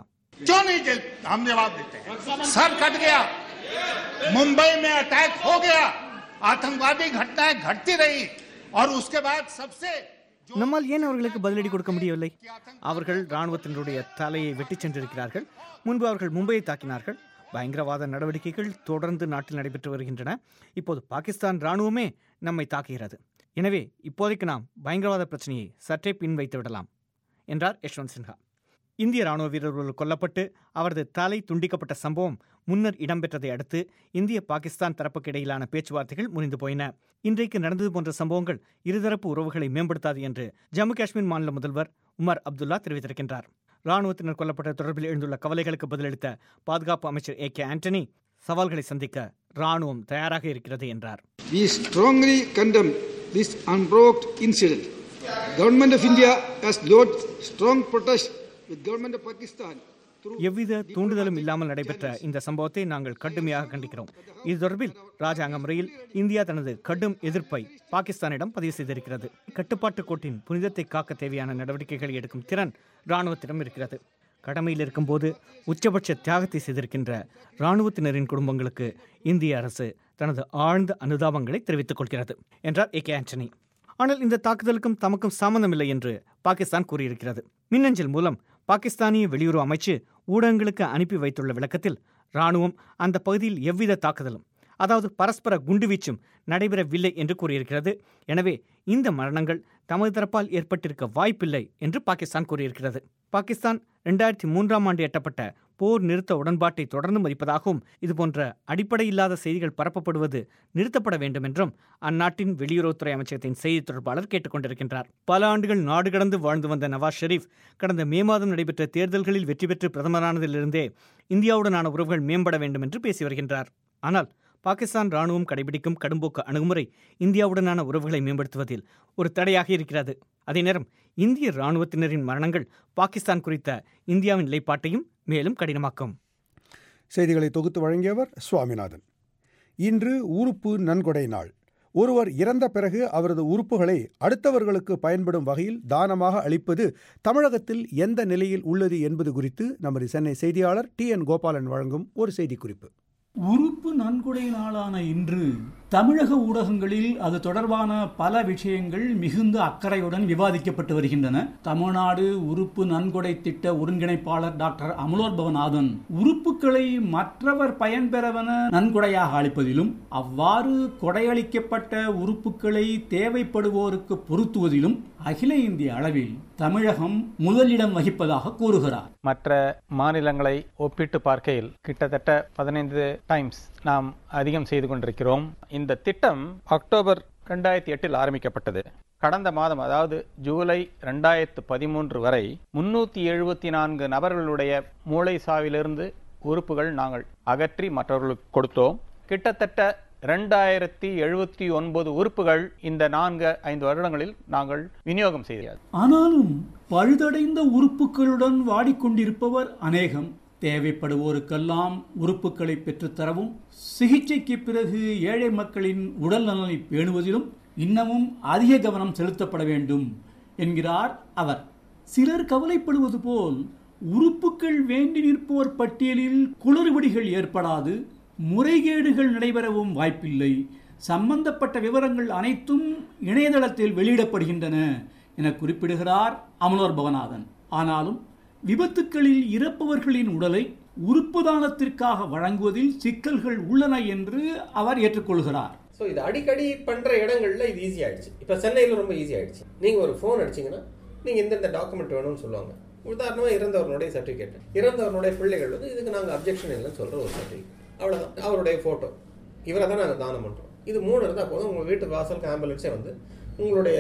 मुंबई में अटैक हो गया, आतंकवादी घटनाएं घटती रही और उसके बाद सबसे நம்மால் ஏன் அவர்களுக்கு பதிலடி கொடுக்க முடியவில்லை? அவர்கள் ராணுவத்தினருடைய தலையை வெட்டிச் சென்றிருக்கிறார்கள். முன்பு அவர்கள் மும்பையை தாக்கினார்கள். பயங்கரவாத நடவடிக்கைகள் தொடர்ந்து நாட்டில் நடைபெற்று வருகின்றன. இப்போது பாகிஸ்தான் ராணுவமே நம்மை தாக்குகிறது. எனவே இப்போதைக்கு நாம் பயங்கரவாத பிரச்சனையை சற்றே பின்வைத்து விடலாம் என்றார் யஷ்வந்த் சின்ஹா. இந்திய ராணுவ வீரர்கள் கொல்லப்பட்டு அவரது தலை துண்டிக்கப்பட்ட சம்பவம் முன்னர் இடம்பெற்றதை அடுத்து இந்திய பாகிஸ்தான் தரப்புக்கு இடையிலான பேச்சுவார்த்தைகள் முறிந்து போயின. இன்றைக்கு நடந்தது போன்ற சம்பவங்கள் இருதரப்பு உறவுகளை மேம்படுத்தாது என்று ஜம்மு காஷ்மீர் மாநில முதல்வர் உமர் அப்துல்லா தெரிவித்திருக்கின்றார். ராணுவத்தினர் கொல்லப்பட்ட தொடர்பில் எழுந்துள்ள கவலைகளுக்கு பதிலளித்த பாதுகாப்பு அமைச்சர் A.K. ஆண்டனி சவால்களை சந்திக்க ராணுவம் தயாராக இருக்கிறது என்றார். We strongly condemn this unprovoked incident. Government of India has lodged strong protest with Government of Pakistan. எவ்வித தூண்டுதலும் இல்லாமல் நடைபெற்ற இந்த சம்பவத்தை நாங்கள் கடுமையாக கண்டிக்கிறோம். இது தொடர்பில் ராஜாங்க முறையில் இந்தியா தனது கடும் எதிர்ப்பை பாகிஸ்தானிடம் பதிவு செய்திருக்கிறது. கட்டுப்பாட்டு கோட்டின் புனிதத்தை காக்க தேவையான நடவடிக்கைகளை எடுக்கும் திறன் இராணுவத்திடம் இருக்கிறது. கடமையில் இருக்கும்போது உச்சபட்ச தியாகத்தை செய்திருக்கின்ற இராணுவத்தினரின் குடும்பங்களுக்கு இந்திய அரசு தனது ஆழ்ந்த அனுதாபங்களை தெரிவித்துக் கொள்கிறது என்றார் A.K. ஆண்டனி. ஆனால் இந்த தாக்குதலுக்கும் தமக்கும் சம்பந்தமில்லை என்று பாகிஸ்தான் கூறியிருக்கிறது. மின்னஞ்சல் மூலம் பாகிஸ்தானிய வெளியுறவு அமைச்சு ஊடகங்களுக்கு அனுப்பி வைத்துள்ள விளக்கத்தில் இராணுவம் அந்த பகுதியில் எவ்வித தாக்குதலும், அதாவது பரஸ்பர குண்டுவீச்சும் நடைபெறவில்லை என்று கூறியிருக்கிறது. எனவே இந்த மரணங்கள் தமது தரப்பால் ஏற்பட்டிருக்க வாய்ப்பில்லை என்று பாகிஸ்தான் கூறியிருக்கிறது. பாகிஸ்தான் 2003ஆம் ஆண்டு எட்டப்பட்ட போர் நிறுத்த உடன்பாட்டை தொடர்ந்து மதிப்பதாகவும் இதுபோன்ற அடிப்படையில்லாத செய்திகள் பரப்பப்படுவது நிறுத்தப்பட வேண்டும் என்றும் அந்நாட்டின் வெளியுறவுத்துறை அமைச்சகத்தின் செய்தி தொடர்பாளர் கேட்டுக்கொண்டிருக்கின்றார். பல ஆண்டுகள் நாடு கடந்து வாழ்ந்து வந்த நவாஸ் ஷெரீப் கடந்த மே மாதம் நடைபெற்ற தேர்தல்களில் வெற்றி பெற்று பிரதமரானதிலிருந்தே இந்தியாவுடனான உறவுகள் மேம்பட வேண்டும் என்று பேசி வருகின்றார். ஆனால் பாகிஸ்தான் ராணுவம் கடைபிடிக்கும் கடும்போக்கு அணுகுமுறை இந்தியாவுடனான உறவுகளை மேம்படுத்துவதில் ஒரு தடையாக இருக்கிறது. அதே நேரம் இந்திய இராணுவத்தினரின் மரணங்கள் பாகிஸ்தான் குறித்த இந்தியாவின் நிலைப்பாட்டையும் மேலும் கடினமாக்கும். செய்திகளை தொகுத்து வழங்கியவர் சுவாமிநாதன். இன்று உறுப்பு நன்கொடை நாள். ஒருவர் இறந்த பிறகு அவரது உறுப்புகளை அடுத்தவர்களுக்கு பயன்படும் வகையில் தானமாக அளிப்பது தமிழகத்தில் எந்த நிலையில் உள்ளது என்பது குறித்து நமது சென்னை செய்தியாளர் TN கோபாலன் வழங்கும் ஒரு செய்திக்குறிப்பு. உறுப்பு நன்கொடை நாளான இன்று தமிழக ஊடகங்களில் அது தொடர்பான பல விஷயங்கள் மிகுந்த அக்கறையுடன் விவாதிக்கப்பட்டு வருகின்றன. தமிழ்நாடு உறுப்பு நன்கொடை திட்ட ஒருங்கிணைப்பாளர் டாக்டர் அமலோர் பவநாதன் உறுப்புகளை மற்றவர் பயன்பெறவென நன்கொடையாக அளிப்பதிலும் அவ்வாறு கொடையளிக்கப்பட்ட உறுப்புகளை தேவைப்படுவோருக்கு பொருத்துவதிலும் அகில இந்திய அளவில் தமிழகம் முதலிடம் வகிப்பதாக கூறுகிறார். மற்ற மாநிலங்களை ஒப்பிட்டு பார்க்கையில் கிட்டத்தட்ட 15 டைம்ஸ் நாம் அதிகம் செய்து கொண்டிருக்கிறோம். இந்த திட்டம் அக்டோபர் 2008 ஆரம்பிக்கப்பட்டது. கடந்த மாதம், அதாவது ஜூலை 2013 வரை 374 நபர்களுடைய மூளை சாவிலிருந்து உறுப்புகள் நாங்கள் அகற்றி மற்றவர்களுக்கு கொடுத்தோம். கிட்டத்தட்ட 2079 உறுப்புகள் இந்த 4-5 வருடங்களில் நாங்கள் விநியோகம் செய்தோம். ஆனாலும் பழுதடைந்த உறுப்புகளுடன் வாடிக்கொண்டிருப்பவர் அநேகம். தேவைப்படுவோருக்கெல்லாம் உறுப்புகளை பெற்றுத்தரவும் சிகிச்சைக்கு பிறகு ஏழை மக்களின் உடல் நலனை பேணுவதிலும் இன்னமும் அதிக கவனம் செலுத்தப்பட வேண்டும் என்கிறார் அவர். சிலர் கவலைப்படுவது போல் உறுப்புகள் வேண்டி நிற்போர் பட்டியலில் குளறுபடிகள் ஏற்படாது, முறைகேடுகள் நடைபெறவும் வாய்ப்பில்லை, சம்பந்தப்பட்ட விவரங்கள் அனைத்தும் இணையதளத்தில் வெளியிடப்படுகின்றன என குறிப்பிடுகிறார் அமலோர் பவநாதன். ஆனாலும் விபத்துக்களில் இறப்பவர்களின் உடலை உறுப்பு தானத்திற்காக வழங்குவதில் சிக்கல்கள் உள்ளன என்று அவர் ஏற்றுக்கொள்கிறார். ஸோ இது அடிக்கடி பண்ணுற இடங்கள்ல இது ஈஸி ஆயிடுச்சு. இப்போ சென்னையில் ரொம்ப ஈஸி ஆயிடுச்சு. நீங்கள் ஒரு ஃபோன் அடிச்சிங்கன்னா நீங்கள் எந்தெந்த டாக்குமெண்ட் வேணும்னு சொல்லுவாங்க. உதாரணமாக இறந்தவர்களுடைய சர்டிஃபிகேட், இறந்தவர்களுடைய பிள்ளைகள் இதுக்கு நாங்கள் அப்ஜெக்ஷன் இல்லைன்னு சொல்கிற ஒரு சர்டிஃபிகேட், அவ்வளோதான். அவருடைய ஃபோட்டோ, இவரை தான் நாங்கள் தானம் பண்ணுறோம். இது 3 இருந்தால் போதும். உங்கள் வீட்டு வாசலுக்கு ஆம்புலன்ஸே வந்து உங்களுடைய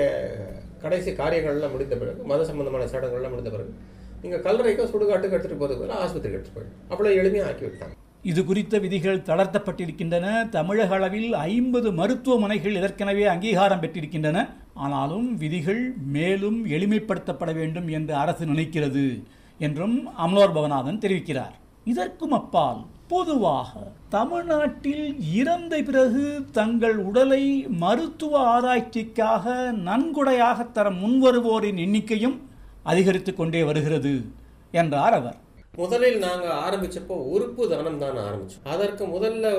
கடைசி காரியங்கள்லாம் முடிந்த பிறகு, மத சம்பந்தமான சடங்குகள்லாம் முடிந்த பிறகு நீங்கள் கல்லறைக்கோ சுடுகாட்டுக்கு எடுத்துகிட்டு போகிறதுக்கு பதிலாக ஆஸ்பத்திரிக்கு எடுத்துகிட்டு போயிடும். அவ்வளோ எளிமையாக ஆக்கி விட்டாங்க. இது குறித்த விதிகள் தளர்த்தப்பட்டிருக்கின்றன. தமிழக அளவில் 50 மருத்துவமனைகள் இதற்கெனவே அங்கீகாரம் பெற்றிருக்கின்றன. ஆனாலும் விதிகள் மேலும் எளிமைப்படுத்தப்பட வேண்டும் என்று அரசு நினைக்கிறது என்றும் அமலோர் பவநாதன் தெரிவிக்கிறார். இதற்கும் அப்பால் பொதுவாக தமிழ்நாட்டில் இறந்த பிறகு தங்கள் உடலை மருத்துவ ஆராய்ச்சிக்காக நன்கொடையாக தர முன்வருவோரின் எண்ணிக்கையும் அதிகரித்து கொண்டே வருகிறது என்றார் அவர். முதலில் நாங்கள் ஆரம்பிச்சப்போ உறுப்பு தானம் தான் ஆரம்பிச்சோம். அதற்கு முதல்ல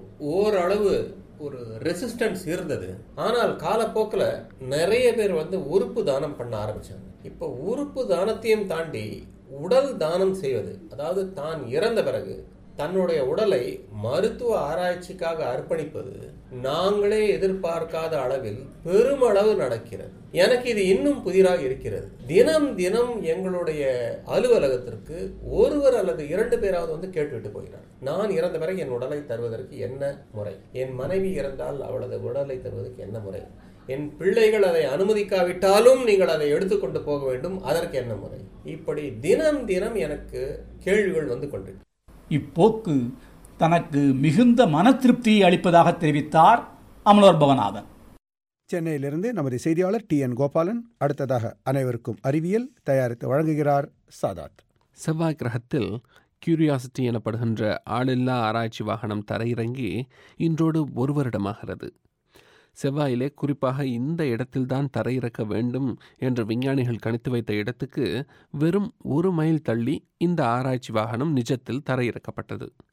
ஓரளவு ஒரு ரெசிஸ்டன்ஸ் இருந்தது. ஆனால் காலப்போக்கில் நிறைய பேர் வந்து உறுப்பு தானம் பண்ண ஆரம்பிச்சாங்க. இப்போ உறுப்பு தானத்தையும் தாண்டி உடல் தானம் செய்வது, அதாவது தான் இறந்த பிறகு தன்னுடைய உடலை மருத்துவ ஆராய்ச்சிக்காக அர்ப்பணிப்பது நாங்களே எதிர்பார்க்காத அளவில் பெருமளவு நடக்கிறது. எனக்கு இது இன்னும் புதிராக இருக்கிறது. தினம் தினம் எங்களுடைய அலுவலகத்திற்கு ஒருவர் அல்லது 2 பேராவது வந்து கேட்டுவிட்டு போகிறார், நான் இறந்த பிறகு என் உடலை தருவதற்கு என்ன முறை, என் மனைவி இறந்தால் அவளது உடலை தருவதற்கு என்ன முறை, என் பிள்ளைகள் அதை அனுமதிக்காவிட்டாலும் நீங்கள் அதை எடுத்துக்கொண்டு போக வேண்டும், அதற்கு என்ன முறை, இப்படி தினம் தினம் எனக்கு கேள்விகள் வந்து கொண்டு. இப்போக்கு தனக்கு மிகுந்த மன திருப்தியை அளிப்பதாக தெரிவித்தார் அமலோர் பவநாதன். சென்னையிலிருந்து நமது செய்தியாளர் TN கோபாலன். அடுத்ததாக அனைவருக்கும் அறிவியல் தயாரித்து வழங்குகிறார் சாதாத். செவ்வாய் கிரகத்தில் கியூரியாசிட்டி எனப்படுகின்ற ஆளில்லா ஆராய்ச்சி வாகனம் தரையிறங்கி இன்றோடு 1 வருடமாகிறது. செவ்வாயிலே குறிப்பாக இந்த இடத்தில்தான் தரையிறக்க வேண்டும் என்று விஞ்ஞானிகள் கணித்து வைத்த இடத்துக்கு வெறும் 1 மைல் தள்ளி இந்த ஆராய்ச்சி வாகனம் நிஜத்தில் தரையிறக்கப்பட்டது.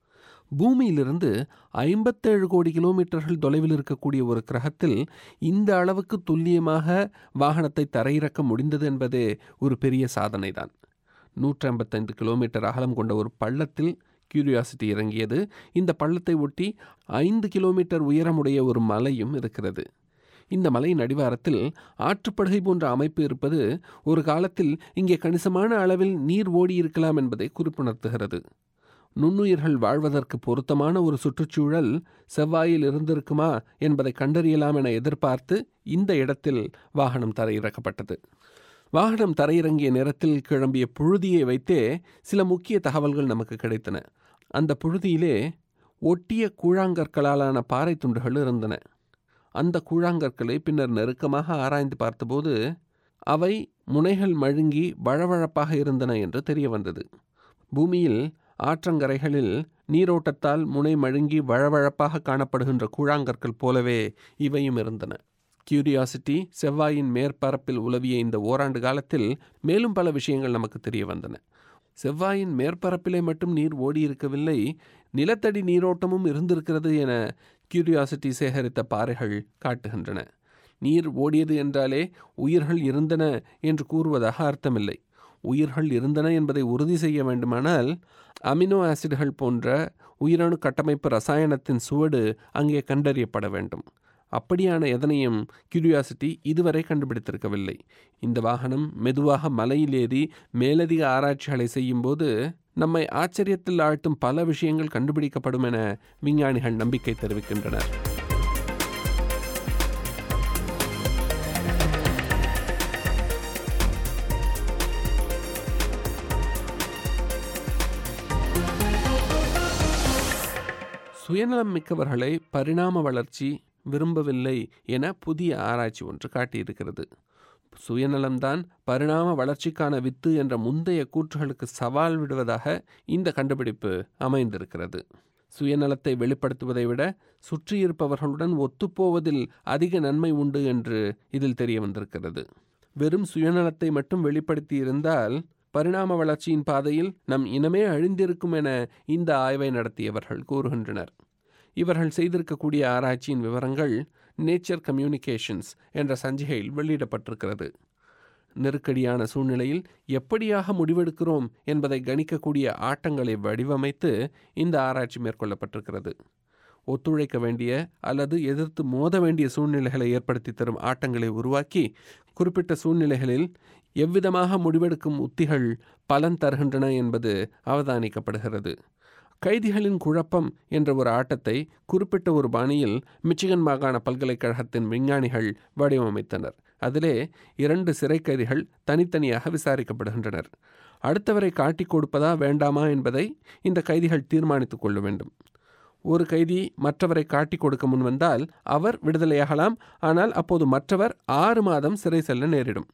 பூமியிலிருந்து 57 கோடி கிலோமீட்டர்கள் தொலைவில் இருக்கக்கூடிய ஒரு கிரகத்தில் இந்த அளவுக்கு துல்லியமாக வாகனத்தை தரையிறக்க முடிந்தது என்பதே ஒரு பெரிய சாதனை தான். 155 கிலோமீட்டர் அகலம் கொண்ட ஒரு பள்ளத்தில் கியூரியாசிட்டி இறங்கியது. இந்த பள்ளத்தை ஒட்டி 5 கிலோமீட்டர் உயரமுடைய ஒரு மலையும் இருக்கிறது. இந்த மலையின் அடிவாரத்தில் ஆற்றுப்படுகை போன்ற அமைப்பு இருப்பது ஒரு காலத்தில் இங்கே கணிசமான அளவில் நீர் ஓடியிருக்கலாம் என்பதை குறிப்புணர்த்துகிறது. நுண்ணுயிர்கள் வாழ்வதற்கு பொருத்தமான ஒரு சுற்றுச்சூழல் செவ்வாயில் இருந்திருக்குமா என்பதை கண்டறியலாம் என எதிர்பார்த்து இந்த இடத்தில் வாகனம் தரையிறக்கப்பட்டது. வாகனம் தரையிறங்கிய நேரத்தில் கிளம்பிய புழுதியை வைத்தே சில முக்கிய தகவல்கள் நமக்கு கிடைத்தன. அந்த புழுதியிலே ஒட்டிய கூழாங்கற்களாலான பாறை துண்டுகள் இருந்தன. அந்த கூழாங்கற்களை பின்னர் நெருக்கமாக ஆராய்ந்து பார்த்தபோது அவை முனைகள் மழுங்கி வழவழப்பாக இருந்தன என்று தெரிய வந்தது. பூமியில் ஆற்றங்கரைகளில் நீரோட்டத்தால் முனை மழுங்கி வழவழப்பாக காணப்படுகின்ற கூழாங்கற்கள் போலவே இவையும் இருந்தன. கியூரியாசிட்டி செவ்வாயின் மேற்பரப்பில் உலவிய இந்த ஓராண்டு காலத்தில் மேலும் பல விஷயங்கள் நமக்கு தெரிய வந்தன. செவ்வாயின் மேற்பரப்பிலே மட்டும் நீர் ஓடியிருக்கவில்லை, நிலத்தடி நீரோட்டமும் இருந்திருக்கிறது என கியூரியாசிட்டி சேகரித்த பாறைகள் காட்டுகின்றன. நீர் ஓடியது என்றாலே உயிர்கள் இருந்தன என்று கூறுவதாக அர்த்தமில்லை. உயிர்கள் இருந்தன என்பதை உறுதி செய்ய வேண்டுமானால் அமினோ ஆசிட்கள் போன்ற உயிரணு கட்டமைப்பு ரசாயனத்தின் சுவடு அங்கே கண்டறியப்பட வேண்டும். அப்படியான எதனையும் கியூரியாசிட்டி இதுவரை கண்டுபிடித்திருக்கவில்லை. இந்த வாகனம் மெதுவாக மலையில் ஏறி மேலதிக ஆராய்ச்சிகளை செய்யும்போது நம்மை ஆச்சரியத்தில் ஆழ்த்தும் பல விஷயங்கள் கண்டுபிடிக்கப்படும் என விஞ்ஞானிகள் நம்பிக்கை தெரிவிக்கின்றனர். சுயநலம் மிக்கவர்களை பரிணாம வளர்ச்சி விரும்பவில்லை என புதிய ஆராய்ச்சி ஒன்று காட்டியிருக்கிறது. சுயநலம்தான் பரிணாம வளர்ச்சிக்கான வித்து என்ற முந்தைய கூற்றுகளுக்கு சவால் விடுவதாக இந்த கண்டுபிடிப்பு அமைந்திருக்கிறது. சுயநலத்தை வெளிப்படுத்துவதை விட சுற்றியிருப்பவர்களுடன் ஒத்துப்போவதில் அதிக நன்மை உண்டு என்று இதில் தெரிய வந்திருக்கிறது. வெறும் சுயநலத்தை மட்டும் வெளிப்படுத்தி இருந்தால் பரிணாம வளர்ச்சியின் பாதையில் நம் இனமே அழிந்திருக்கும் என இந்த ஆய்வை நடத்தியவர்கள் கூறுகின்றனர். இவர்கள் செய்திருக்கக்கூடிய ஆராய்ச்சியின் விவரங்கள் நேச்சர் கம்யூனிகேஷன்ஸ் என்ற சஞ்சிகையில் வெளியிடப்பட்டிருக்கிறது. நெருக்கடியான சூழ்நிலையில் எப்படியாக முடிவெடுக்கிறோம் என்பதை கணிக்கக்கூடிய ஆட்டங்களை வடிவமைத்து இந்த ஆராய்ச்சி மேற்கொள்ளப்பட்டிருக்கிறது. ஒத்துழைக்க வேண்டிய அல்லது எதிர்த்து மோத வேண்டிய சூழ்நிலைகளை ஏற்படுத்தி தரும் ஆட்டங்களை உருவாக்கி குறிப்பிட்ட சூழ்நிலைகளில் எவ்விதமாக முடிவெடுக்கும் உத்திகள் பலன் தருகின்றன என்பது அவதானிக்கப்படுகிறது. கைதிகளின் குழப்பம் என்ற ஒரு ஆட்டத்தை குறிப்பிட்ட ஒரு பாணியில் மிச்சிகன் மாகாண பல்கலைக்கழகத்தின் விஞ்ஞானிகள் வடிவமைத்தனர். அதிலே 2 சிறை கைதிகள் தனித்தனியாக விசாரிக்கப்படுகின்றனர். அடுத்தவரை காட்டிக் கொடுப்பதா வேண்டாமா என்பதை இந்த கைதிகள் தீர்மானித்துக் கொள்ள வேண்டும். ஒரு கைதி மற்றவரை காட்டிக் கொடுக்க முன்வந்தால் அவர் விடுதலையாகலாம். ஆனால் அப்போது மற்றவர் 6 மாதம் சிறை செல்ல நேரிடும்.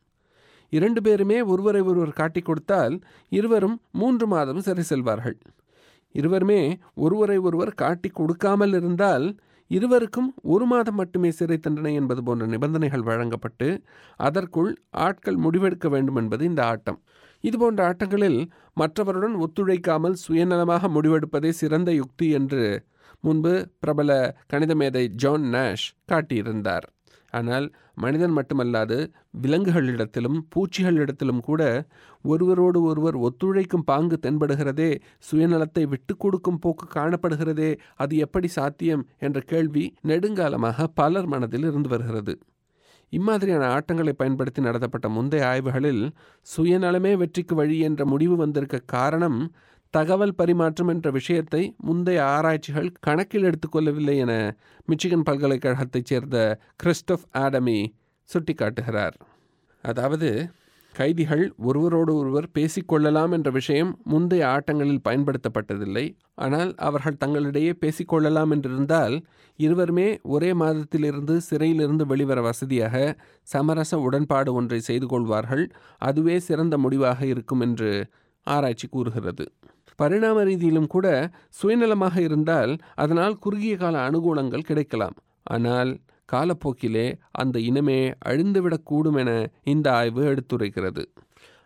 2 பேருமே ஒருவரை ஒருவர் காட்டிக் கொடுத்தால் இருவரும் 3 மாதம் சிறை செல்வார்கள். இருவருமே ஒருவரை ஒருவர் காட்டி கொடுக்காமல் இருந்தால் இருவருக்கும் 1 மாதம் மட்டுமே சிறை தண்டனை என்பது போன்ற நிபந்தனைகள் வழங்கப்பட்டு அதற்குள் ஆட்கள் முடிவெடுக்க வேண்டும் என்பது இந்த ஆட்டம். இதுபோன்ற ஆட்டங்களில் மற்றவருடன் ஒத்துழைக்காமல் சுயநலமாக முடிவெடுப்பதே சிறந்த யுக்தி என்று முன்பு பிரபல கணித மேதை ஜான் நாஷ் காட்டியிருந்தார். ஆனால் மனிதன் மட்டுமல்லாது விலங்குகளிடத்திலும் பூச்சிகளிடத்திலும் கூட ஒருவரோடு ஒருவர் ஒத்துழைக்கும் பாங்கு தென்படுகிறதே, சுயநலத்தை விட்டு கொடுக்கும் போக்கு காணப்படுகிறதே, அது எப்படி சாத்தியம் என்ற கேள்வி நெடுங்காலமாக பலர் மனதில் இருந்து வருகிறது. இம்மாதிரியான ஆட்டங்களை பயன்படுத்தி நடத்தப்பட்ட முந்தைய ஆய்வுகளில் சுயநலமே வெற்றிக்கு வழி என்ற முடிவு வந்திருக்க காரணம் தகவல் பரிமாற்றம் என்ற விஷயத்தை முந்தைய ஆராய்ச்சிகள் கணக்கில் எடுத்துக்கொள்ளவில்லை என மிச்சிகன் பல்கலைக்கழகத்தைச் சேர்ந்த கிறிஸ்டோப் ஆடமி சுட்டிக்காட்டுகிறார். அதாவது கைதிகள் ஒருவரோடு ஒருவர் பேசிக்கொள்ளலாம் என்ற விஷயம் முந்தைய ஆட்டங்களில் பயன்படுத்தப்பட்டதில்லை. ஆனால் அவர்கள் தங்களிடையே பேசிக்கொள்ளலாம் என்றிருந்தால் இருவருமே ஒரே மாதத்திலிருந்து சிறையிலிருந்து வெளிவர வசதியாக சமரச உடன்பாடு ஒன்றை செய்து கொள்வார்கள். அதுவே சிறந்த முடிவாக இருக்கும் என்று ஆராய்ச்சி கூறுகிறது. பரிணாம ரீதியிலும் கூட சுயநலமாக இருந்தால் அதனால் குறுகிய கால அனுகூலங்கள் கிடைக்கலாம். ஆனால் காலப்போக்கிலே அந்த இனமே அழிந்துவிடக்கூடும் என இந்த ஆய்வு எடுத்துரைக்கிறது.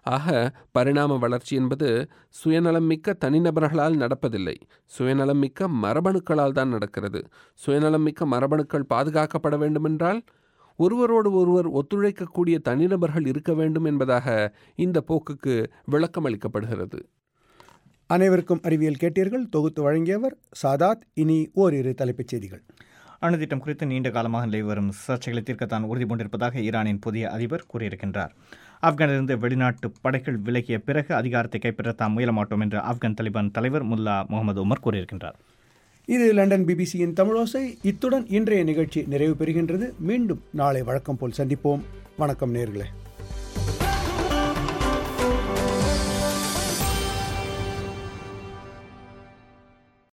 ஆக பரிணாம வளர்ச்சி என்பது சுயநலம் மிக்க தனிநபர்களால் நடப்பதில்லை, சுயநலம் மிக்க மரபணுக்களால் தான் நடக்கிறது. சுயநலம் மிக்க மரபணுக்கள் பாதுகாக்கப்பட வேண்டுமென்றால் ஒருவரோடு ஒருவர் ஒத்துழைக்கக்கூடிய தனிநபர்கள் இருக்க வேண்டும் என்பதாக இந்த போக்குக்கு விளக்கம் அளிக்கப்படுகிறது. அனைவருக்கும் அறிவியல் கேட்டீர்கள். தொகுத்து வழங்கியவர் சாதாத். இனி ஓரிரு தலைப்புச் செய்திகள். அணுதிட்டம் குறித்து நீண்ட காலமாக நிலவி வரும் சர்ச்சைகளை தீர்க்கத்தான் உறுதி பூண்டிருப்பதாக ஈரானின் புதிய அதிபர் கூறியிருக்கின்றார். ஆப்கானிலிருந்து வெளிநாட்டு படைகள் விலகிய பிறகு அதிகாரத்தை கைப்பற்ற தாம் முயல மாட்டோம் என்று ஆப்கான் தாலிபான் தலைவர் முல்லா முகமது உமர் கூறியிருக்கின்றார். இது லண்டன் பிபிசியின் தமிழோசை. இத்துடன் இன்றைய நிகழ்ச்சி நிறைவு பெறுகின்றது. மீண்டும் நாளை வழக்கம் போல் சந்திப்போம். வணக்கம் நேயர்களே.